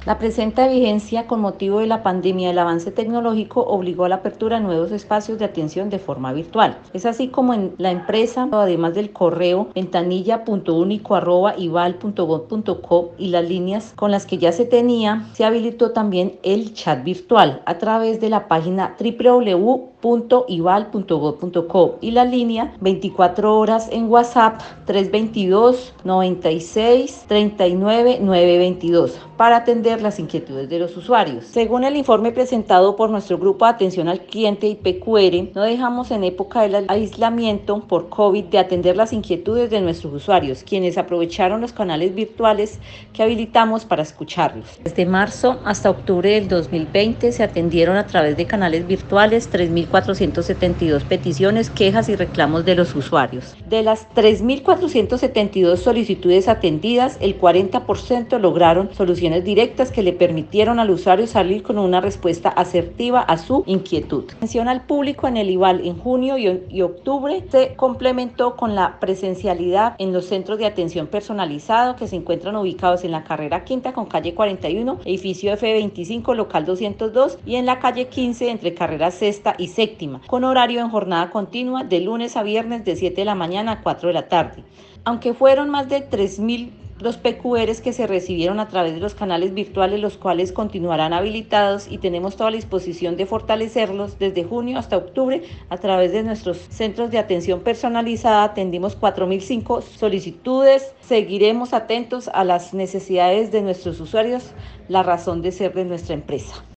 La presente vigencia, con motivo de la pandemia y el avance tecnológico, obligó a la apertura de nuevos espacios de atención de forma virtual. Es así como en la empresa, además del correo ventanilla.unico@ival.gov.co y las líneas con las que ya se tenía, se habilitó también el chat virtual a través de la página www.ival.gov.co y la línea 24 horas en WhatsApp 322 96 39 922 para atender las inquietudes de los usuarios. Según el informe presentado por nuestro grupo de atención al cliente IPQR, no dejamos en época del aislamiento por COVID de atender las inquietudes de nuestros usuarios, quienes aprovecharon los canales virtuales que habilitamos para escucharlos. Desde marzo hasta octubre del 2020 se atendieron a través de canales virtuales 3.472 peticiones, quejas y reclamos de los usuarios. De las 3.472 solicitudes atendidas, el 40% lograron soluciones directas que le permitieron al usuario salir con una respuesta asertiva a su inquietud. Atención al público en el IVAL en junio y octubre se complementó con la presencialidad en los centros de atención personalizado que se encuentran ubicados en la carrera quinta con calle 41, edificio F25, local 202 y en la calle 15 entre carrera sexta y séptima, con horario en jornada continua de lunes a viernes de 7 de la mañana a 4 de la tarde. Aunque fueron más de 3.000 los PQRs que se recibieron a través de los canales virtuales, los cuales continuarán habilitados y tenemos toda la disposición de fortalecerlos desde junio hasta octubre a través de nuestros centros de atención personalizada. Atendimos 4.005 solicitudes. Seguiremos atentos a las necesidades de nuestros usuarios, la razón de ser de nuestra empresa.